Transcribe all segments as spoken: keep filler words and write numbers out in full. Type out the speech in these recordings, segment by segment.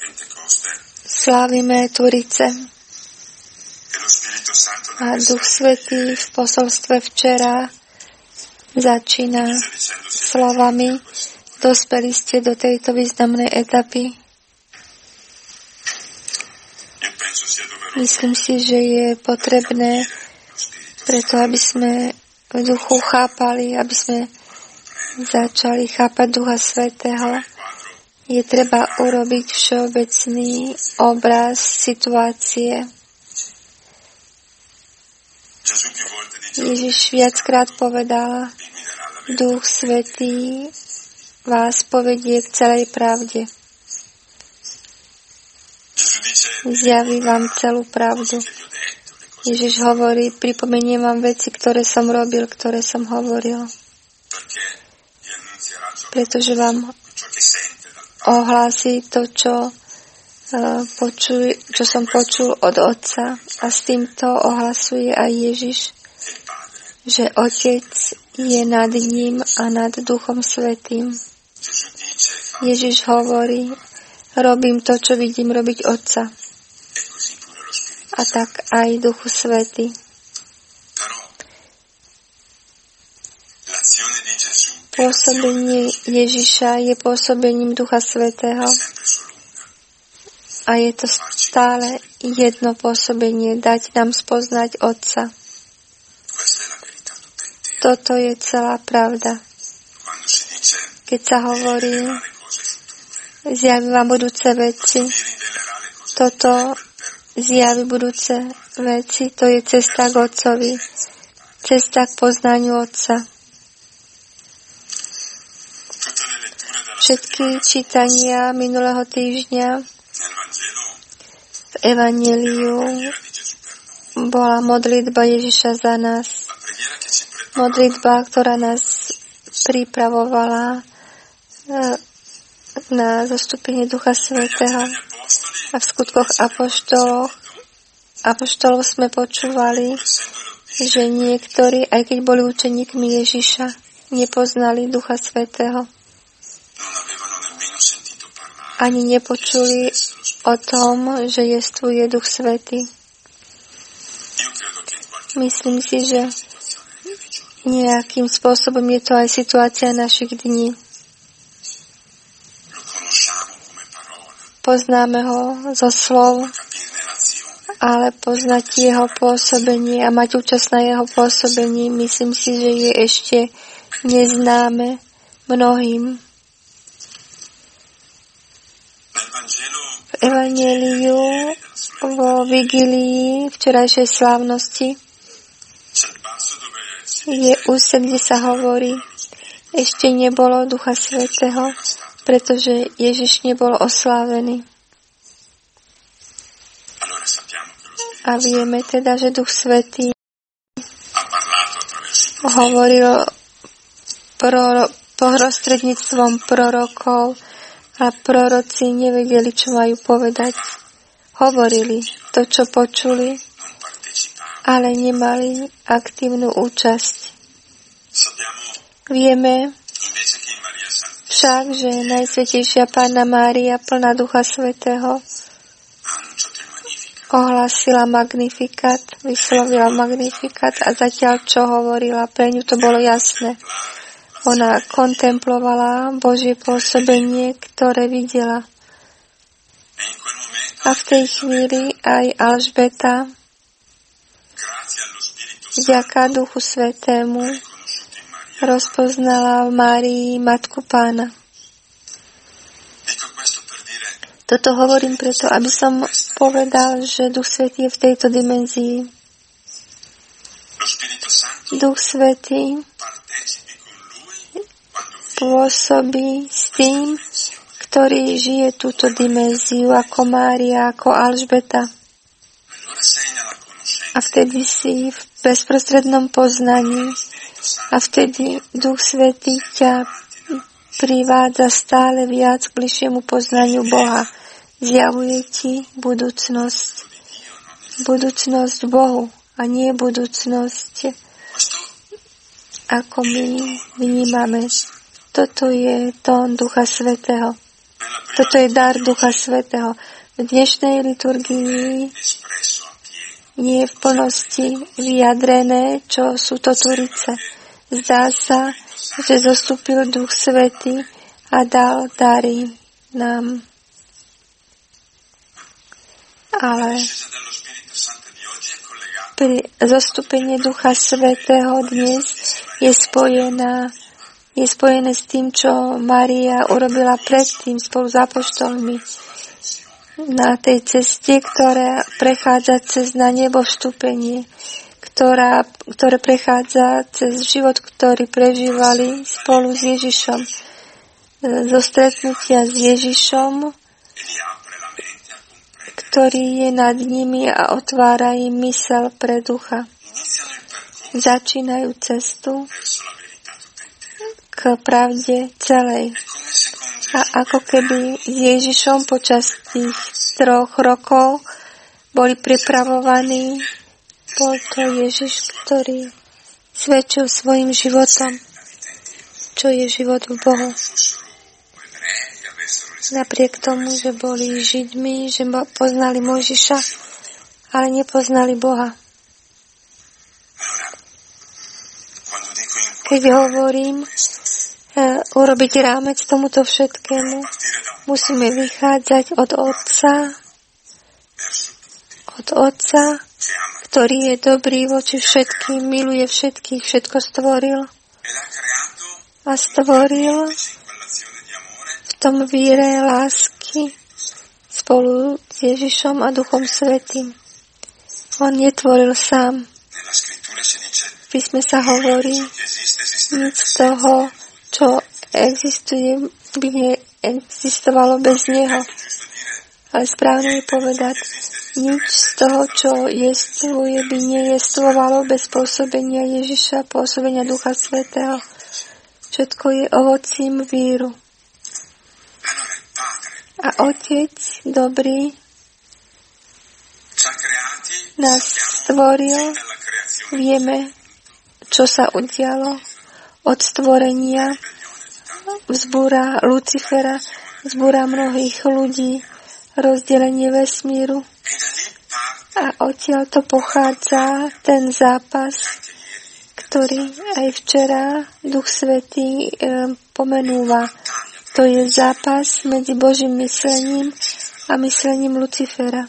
Slávime Turice. A Duch Svätý v posolstve včera začína slovami: dospeli ste do tejto významnej etapy. Myslím si, že je potrebné preto, aby sme v duchu chápali, aby sme začali chápať Ducha Svätého. Je treba urobiť všeobecný obraz situácie. Ježiš viackrát povedal: Duch Svätý vás povedie k celej pravde. Zjaví vám celú pravdu. Ježiš hovorí: pripomeniem vám veci, ktoré som robil, ktoré som hovoril. Pretože vám ohlási to, čo, uh, počuj, čo som počul od Otca. A s týmto ohlasuje aj Ježiš, že Otec je nad ním a nad Duchom Svätým. Ježiš hovorí: robím to, čo vidím robiť Otca. A tak aj Duchu Svätý. Pôsobenie Ježiša je pôsobením Ducha Svätého a je to stále jedno pôsobenie, dať nám spoznať Otca. Toto je celá pravda. Keď sa hovorí: zjaví vám budúce veci, toto zjaví budúce veci, to je cesta k Otcovi, cesta k poznaniu Otca. Všetky čítania minulého týždňa v Evanjeliu bola modlitba Ježiša za nás. Modlitba, ktorá nás pripravovala na zostúpenie Ducha Svätého. A v skutkoch apoštolov, apoštolov sme počúvali, že niektorí, aj keď boli učeníkmi Ježiša, nepoznali Ducha Svätého. Ani nepočuli o tom, že jestvuje Duch Svätý. Myslím si, že nejakým spôsobom je to aj situácia našich dní. Poznáme ho zo slov, ale poznať jeho pôsobenie a mať účasť na jeho pôsobení, myslím si, že je ešte neznáme mnohým. V Evanjeliu vo vigílii včerajšej slávnosti je úsek, kde sa hovorí: ešte nebolo Ducha Svätého, pretože Ježiš nebol oslávený. A vieme teda, že Duch Svätý hovoril proro- prostredníctvom prorokov a proroci nevedeli, čo majú povedať. Hovorili to, čo počuli, ale nemali aktívnu účasť. Vieme však, že Najsvätejšia Panna Mária, plná Ducha Svätého, ohlasila magnifikát, vyslovila magnifikát a zatiaľ, čo hovorila, pre ňu to bolo jasné. Ona kontemplovala Božie pôsobenie, ktoré videla. A v tej chvíli aj Alžbeta, vďaka Duchu Svätému, rozpoznala v Márii Matku Pána. Toto hovorím preto, aby som povedal, že Duch Svätý je v tejto dimenzii. Duch Svätý pôsobí s tým, ktorý žije túto dimenziu, ako Mária, ako Alžbeta. A vtedy si v bezprostrednom poznaní a vtedy Duch Svätý ťa privádza stále viac k bližšiemu poznaniu Boha. Zjavuje ti budúcnosť. Budúcnosť Bohu a nie budúcnosť, ako my vnímame. Toto je tón Ducha Svätého. V Toto je dar Ducha Svätého. V dnešnej liturgii nie je v plnosti vyjadrené, čo sú to Turice. Zdá sa, že zostúpil Duch Svätý a dal dary nám. Ale pri zostúpenie Ducha Svätého dnes je spojená je spojené s tým, čo Mária urobila predtým spolu s apoštolmi na tej ceste, ktorá prechádza cez na nebo vstúpenie, ktorá, ktoré prechádza cez život, ktorý prežívali spolu s Ježišom. Zo stretnutia s Ježišom, ktorý je nad nimi a otvára im mysel pre ducha. Začínajú cestu k pravde celej. A ako keby s Ježišom počas tých troch rokov boli pripravovaní, bol to Ježiš, ktorý svedčil svojim životom, čo je život v Bohu. Napriek tomu, že boli Židmi, že poznali Mojžiša, ale nepoznali Boha. Keď hovorím, urobiť rámec tomuto všetkému, musíme vychádzať od Otca, od Otca, ktorý je dobrý voči všetkým, miluje všetkých, všetko stvoril a stvoril v tom víre lásky spolu s Ježišom a Duchom Svätým. On netvoril sám. V písme sa hovorí, nič z toho, čo existuje, by neexistovalo bez Neho. Ale správne je povedať, nič z toho, čo jestvuje, by nejestvovalo bez pôsobenia Ježiša, pôsobenia Ducha Svätého. Všetko je ovocím víru. A Otec dobrý nás stvoril, vieme, čo sa udialo od stvorenia, vzbúra Lucifera, vzbúra mnohých ľudí, rozdelenie vesmíru. A odtiaľ to pochádza ten zápas, ktorý aj včera Duch Svätý e, pomenúva. To je zápas medzi Božím myslením a myslením Lucifera.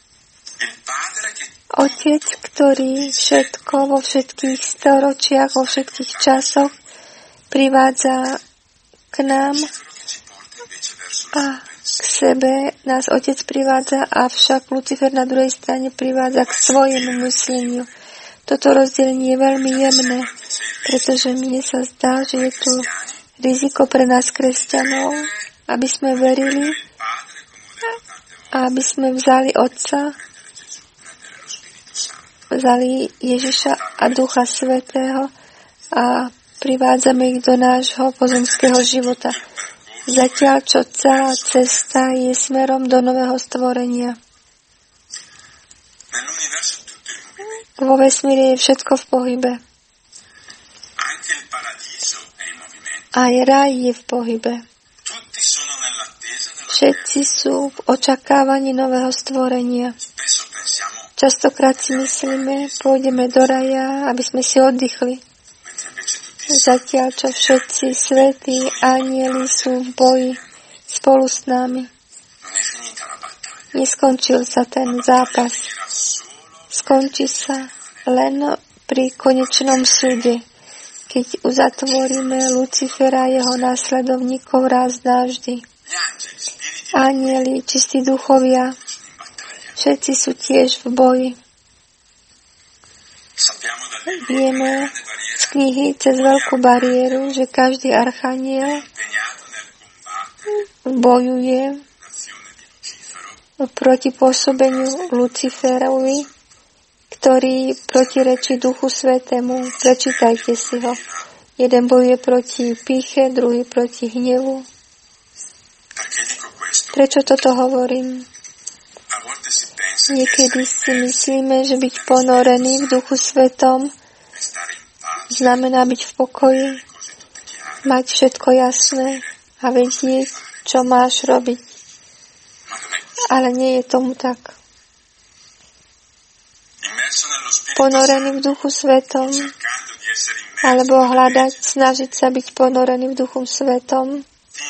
Otec, ktorý všetko vo všetkých storočiach, vo všetkých časoch privádza k nám a k sebe nás Otec privádza, avšak Lucifer na druhej strane privádza k svojemu mysleniu. Toto rozdelenie je veľmi jemné, pretože mne sa zdá, že je tu riziko pre nás kresťanov, aby sme verili a aby sme vzali Otca, vzali Ježiša a Ducha Svätého a privádzame ich do nášho pozemského života. Zatiaľ, čo celá cesta je smerom do nového stvorenia. Vo vesmíre je všetko v pohybe. Aj raj je v pohybe. Všetci sú v očakávaní nového stvorenia. Častokrát si myslíme, pôjdeme do raja, aby sme si oddychli. Zatiaľ, čo všetci svätí anjeli sú v boji spolu s nami. Neskončil sa ten zápas. Skončí sa len pri konečnom súde, keď uzatvoríme Lucifera a jeho následovníkov raz navždy. Anjeli, čistí duchovia, všetci sú tiež v boji. Vieme z knihy Cez veľkú bariéru, že každý archaniel bojuje proti pôsobeniu Luciferovi, ktorý protirečí Duchu Svätému. Prečítajte si ho. Jeden bojuje proti pýche, druhý proti hnevu. Prečo toto hovorím? Niekedy si myslíme, že byť ponorený v Duchu Svätom znamená byť v pokoji, mať všetko jasné a vedieť, čo máš robiť, Ale nie je tomu tak. Ponorený v Duchu Svetom, alebo hľadať, snažiť sa byť ponorený v Duchu Svetom,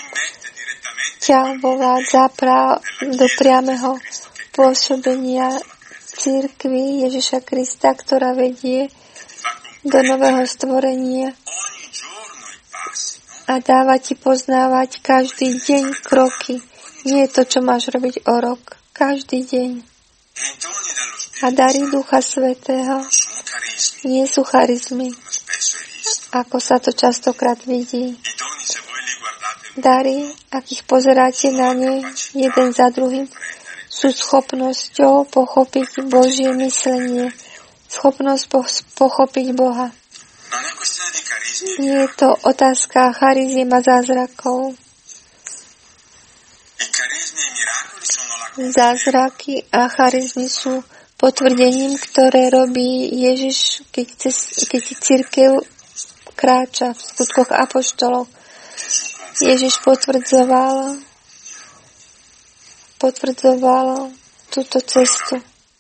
ťa vovádza pra, do priameho pôsobenia cirkvi Ježiša Krista, ktorá vedie do nového stvorenia a dáva ti poznávať každý deň kroky. Nie je to, čo máš robiť o rok. Každý deň. A dary Ducha Svätého nie sú charizmy, ako sa to častokrát vidí. Dary, ak ich pozeráte na ne jeden za druhým, sú schopnosťou pochopiť Božie myslenie, schopnosť po- pochopiť Boha. Nie je to otázka chariziem a zázrakov. Zázraky a charizmy sú potvrdením, ktoré robí Ježiš, keď, keď cirkev kráča v skutkoch apoštolov. Ježiš potvrdzoval, potvrdzoval túto cestu.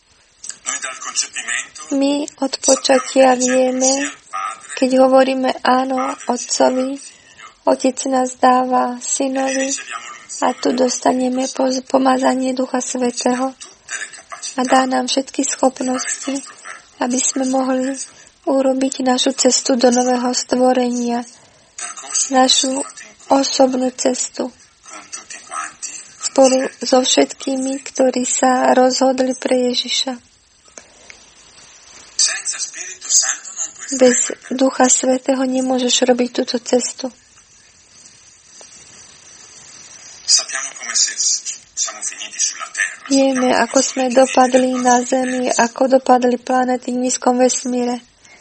My od počatia vieme, keď hovoríme áno Otcovi, Otec nás dáva Synovi a tu dostaneme pomazanie Ducha Svätého a dá nám všetky schopnosti, aby sme mohli urobiť našu cestu do nového stvorenia, našu osobnú cestu spolu so všetkými, ktorí sa rozhodli pre Ježiša. Bez Ducha Svätého nemôžeš robiť túto cestu. Vieme, ako sme dopadli na Zemi, ako dopadli planety v nízkom vesmíre.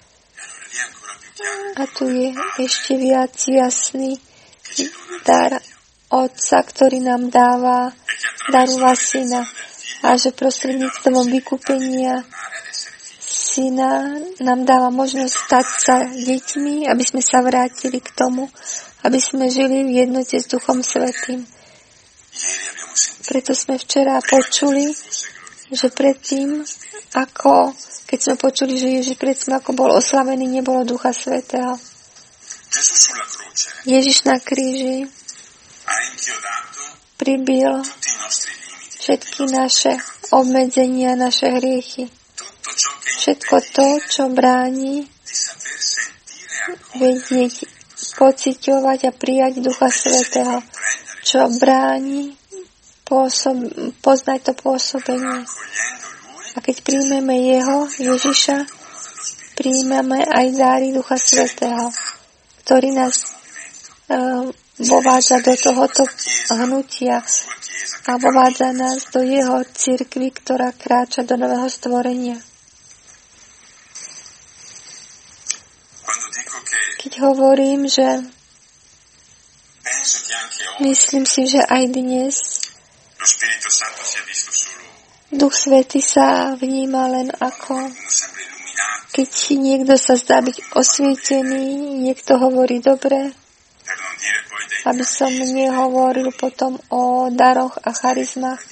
A tu je ešte viac jasný dar Otca, ktorý nám dáva, darúva Syna. A že prostredníctvom vykúpenia Syna nám dáva možnosť stať sa deťmi, aby sme sa vrátili k tomu, aby sme žili v jednote s Duchom Svätým. Preto sme včera počuli, že predtým, ako, keď sme počuli, že Ježiš predtým, ako bol oslavený, nebolo Ducha Svätého. Ježiš na kríži pribil všetky naše obmedzenia, naše hriechy. Všetko to, čo bráni vedieť, pociťovať a prijať Ducha Svätého, čo bráni pôsob, poznať to pôsobenie. A keď príjmeme Jeho, Ježiša, príjmeme aj dáry Ducha Svätého, ktorý nás uh, vovádza do tohoto hnutia a vovádza nás do Jeho cirkvi, ktorá kráča do nového stvorenia. Keď hovorím, že myslím si, že aj dnes Duch Svätý sa vníma len ako, keď niekto sa zdá byť osvietený, niekto hovorí dobre, aby som nehovoril potom o daroch a charizmách.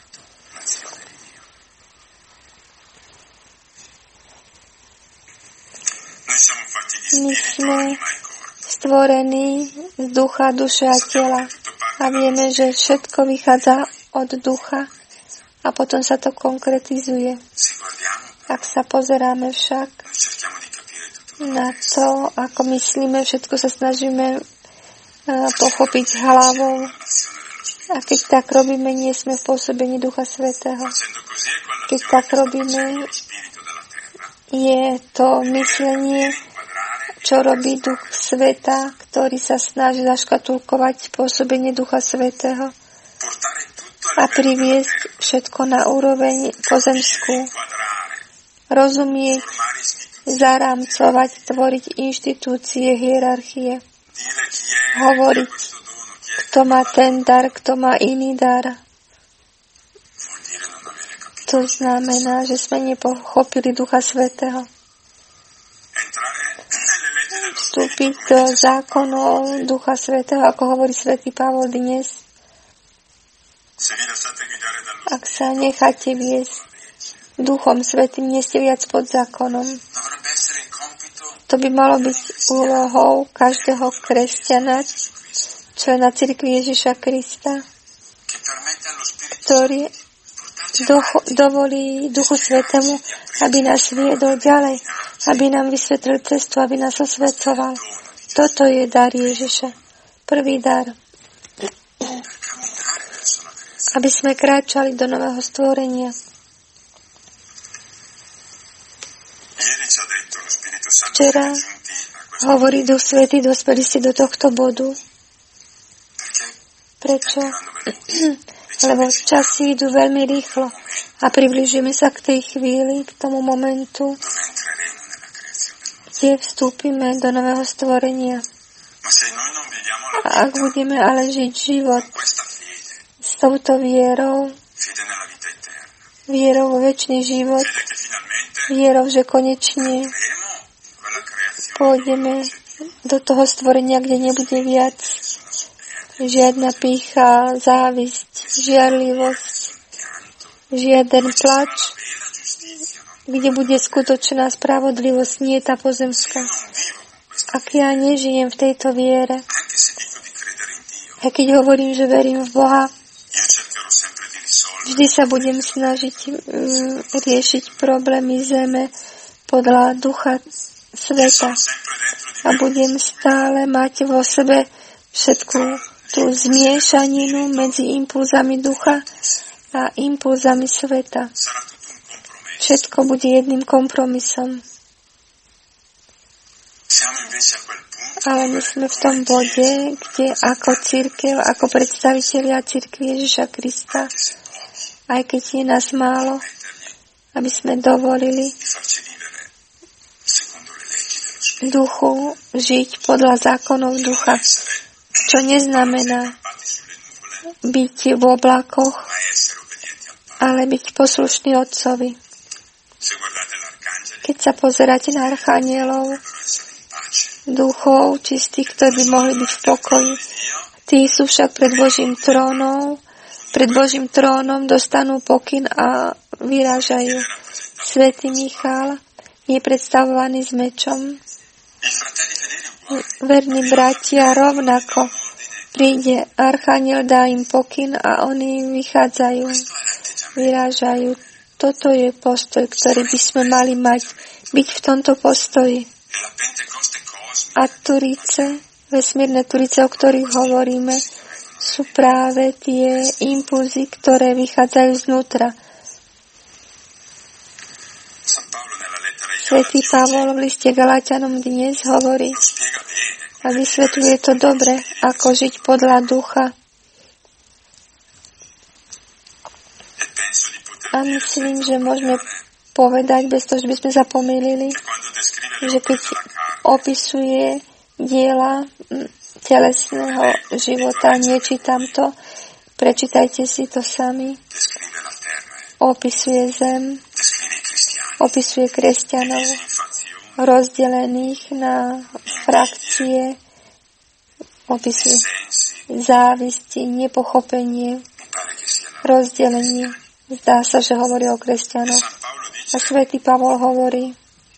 My sme stvorení z ducha, duše a tela a vieme, že všetko vychádza od ducha a potom sa to konkretizuje. Ak sa pozeráme však na to, ako myslíme, všetko sa snažíme pochopiť hlavou. A keď tak robíme, nie sme v pôsobení Ducha Svätého. Keď tak robíme, je to myslenie, čo robí Duch Sveta, ktorý sa snaží zaškatulkovať pôsobenie Ducha Svätého a priviesť všetko na úroveň pozemskú. Rozumieť, zarámcovať, tvoriť inštitúcie, hierarchie. Hovoriť, kto má ten dar, kto má iný dar. To znamená, že sme nepochopili Ducha Svätého. Vstúpiť do zákonov Ducha Svätého, ako hovorí svätý Pavol dnes. Ak sa necháte viesť Duchom Svätým, nie ste viac pod zákonom. To by malo byť úlohou každého kresťana, člena cirkvi Ježiša Krista, ktorý do- dovolí Duchu Svätému, aby nás viedol ďalej, aby nám vysvetlil cestu, aby nás osvedcoval. Toto je dar Ježiša. Prvý dar. Aby sme kráčali do nového stvorenia. Včera hovorí Duch Svätý, dospeli ste do tohto bodu. Prečo? Lebo časy idú veľmi rýchlo a približujeme sa k tej chvíli, k tomu momentu, kde vstúpime do nového stvorenia. A ak budeme ale žiť život s touto vierou, vierou vo večný život, vierou, že konečne pôjdeme do toho stvorenia, kde nebude viac žiadna pýcha, závisť, žiarlivosť, žiaden plač, kde bude skutočná spravodlivosť, nie tá pozemská. Ak ja nežijem v tejto viere, a keď hovorím, že verím v Boha, vždy sa budem snažiť um, riešiť problémy zeme podľa Ducha Sveta a budem stále mať vo sebe všetku tú zmiešaninu medzi impulzami ducha a impulzami sveta. Všetko bude jedným kompromisom. Ale my sme v tom bode, kde ako cirkev, ako predstavitelia cirkvi Ježiša Krista, aj keď je nás málo, aby sme dovolili duchu žiť podľa zákonov ducha, čo neznamená byť v oblakoch, ale byť poslušný Otcovi. Keď sa pozeráte na archanielov, duchov čistých, ktorí by mohli byť v pokoji, tí sú však pred Božím trónom, pred Božím trónom dostanú pokyn a vyrážajú. Svätý Michal je predstavovaný s mečom. Verní bratia rovnako. Príde archaniel, dá im pokyn a oni vychádzajú, vyrážajú. Toto je postoj, ktorý by sme mali mať, byť v tomto postoji. A turice, vesmírne turice, o ktorých hovoríme, sú práve tie impulzy, ktoré vychádzajú znútra. Svätý Pavol v liste Galáťanom dnes hovorí a vysvetľuje to dobre, ako žiť podľa ducha. A myslím, že môžeme povedať, bez toho, že by sme sa pomýlili, že keď opisuje diela telesného života, nečítam to, prečítajte si to sami. Opisuje zem, opisuje kresťanov, rozdelených na frakcie, opisuje závisti, nepochopenie, rozdelenie. Zdá sa, že hovorí o kresťanoch. A svätý Pavol hovorí,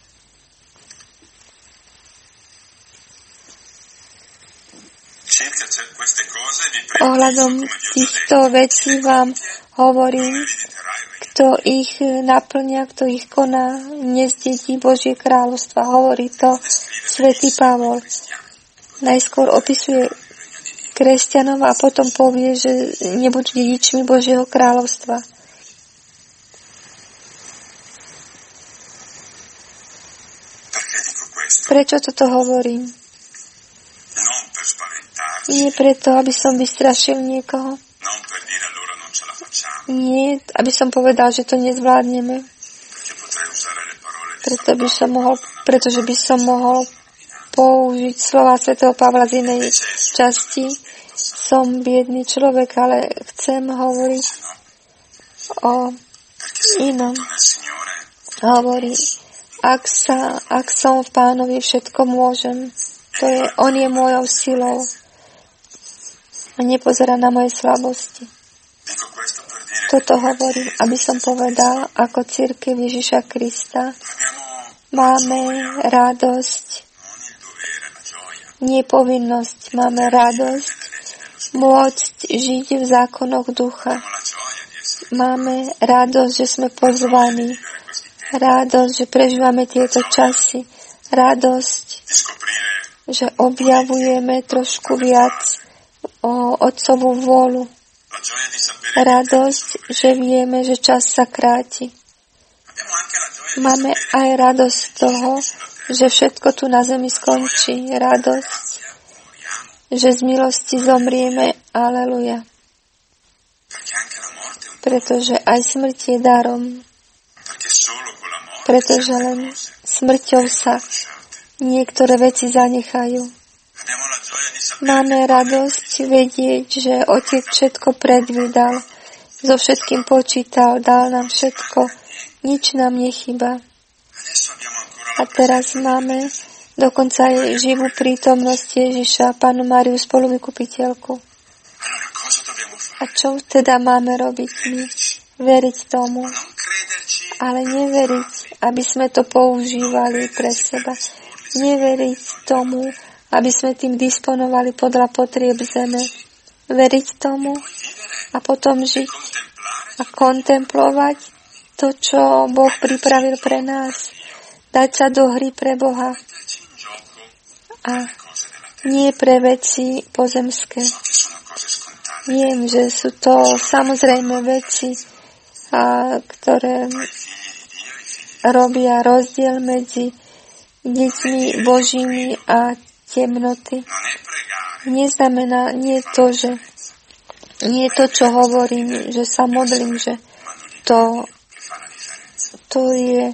ohľadom týchto vecí vám hovorím, kto ich naplňa, kto ich koná, nezdedí Božie kráľovstva. Hovorí to svätý Pavol. Najskôr opisuje kresťanov a potom povie, že nebudú dedičmi Božieho kráľovstva. Prečo toto hovorím? Nie preto, aby som vystrašil niekoho. Nie, aby som povedal, že to nezvládneme. Preto by som mohol, pretože by som mohol použiť slova svätého Pavla z inej časti. Som biedný človek, ale chcem hovoriť o inom. Hovorí, ak, sa, ak som v Pánovi, všetko môžem. To je, on je mojou silou. A nepozerá na moje slabosti. toto hovorím, aby som povedal, ako cirkev Ježiša Krista máme radosť, nie povinnosť, máme radosť môcť žiť v zákonoch ducha. Máme radosť, že sme pozvaní, radosť, že prežívame tieto časy, radosť, že objavujeme trošku viac o Otcovú vôľu. Radosť, že vieme, že čas sa kráti. Máme aj radosť z toho, že všetko tu na zemi skončí. Radosť, že z milosti zomrieme. Aleluja. Pretože aj smrť je darom. Pretože len smrťou sa niektoré veci zanechajú. Máme radosť vedieť, že Otec všetko predvídal, so všetkým počítal, dal nám všetko, nič nám nechýba. A teraz máme dokonca aj živú prítomnosť Ježiša, Pannu Máriu, spoluvykupiteľku. A čo teda máme robiť my? Veriť tomu, ale neveriť, aby sme to používali pre seba. Neveriť tomu, aby sme tým disponovali podľa potrieb zeme. Veriť tomu a potom žiť a kontemplovať to, čo Boh pripravil pre nás. Dať sa do hry pre Boha a nie pre veci pozemské. Viem, že sú to samozrejme veci, a, ktoré robia rozdiel medzi deťmi Božími a temnoty. Neznamená, nie to, že nie to, čo hovorím, že sa modlím, že to, to je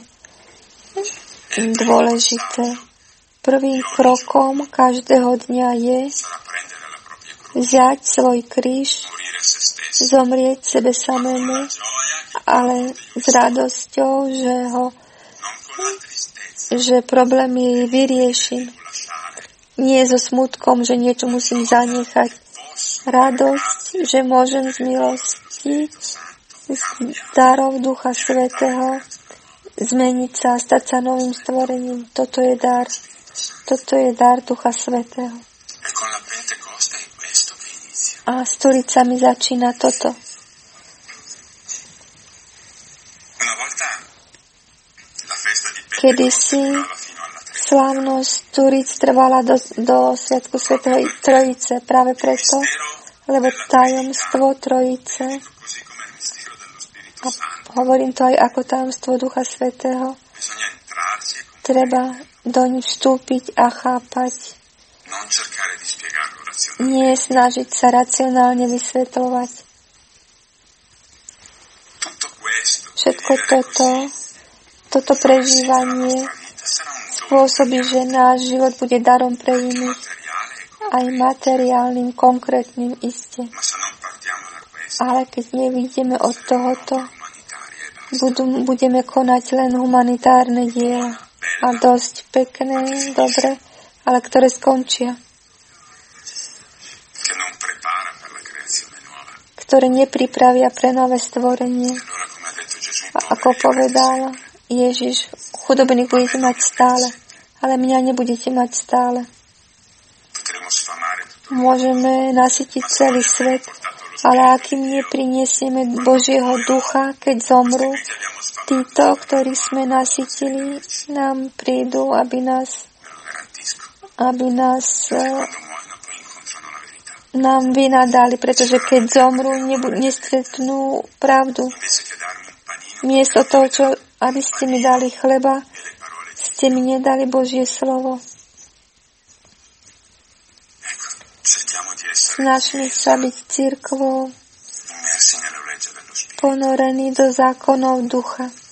dôležité. Prvým krokom každého dňa je vziať svoj kríž, zomrieť sebe samému, ale s radosťou, že ho že problém je vyriešim. Nie so smutkom, že niečo musím zanechať. Radosť, že môžem z milosti, z darov Ducha Svätého zmeniť sa a stať sa novým stvorením. Toto je dar. Toto je dar Ducha Svätého. A s Turicami začína toto. Kedysi slávnosť Turic trvala do, do Sviatku Svätej Trojice práve preto, lebo tajomstvo Trojice, a hovorím to aj ako tajomstvo Ducha Svätého, treba doň vstúpiť a chápať. Nie snažiť sa racionálne vysvetľovať. Všetko toto, toto prežívanie spôsobí, že náš život bude darom pre iných, aj materiálnym, konkrétnym iste. Ale keď nevidíme od tohoto, budú, budeme konať len humanitárne diela. A dosť pekné, dobre, ale ktoré skončia. Ktoré nepripravia pre nové stvorenie. A ako povedal Ježiš, chudobných budete mať stále, ale mňa nebudete mať stále. Môžeme nasytiť celý svet, ale akým neprinesieme Božieho ducha, keď zomru, títo, ktorí sme nasytili, nám prídu, aby nás, aby nás nám vynadali, pretože keď zomru, nebu- nestretnú pravdu. Miesto toho, čo, aby ste mi dali chleba, ste mi nedali Božie slovo. Snažme sa byť cirkvou, ponorený do zákonov ducha.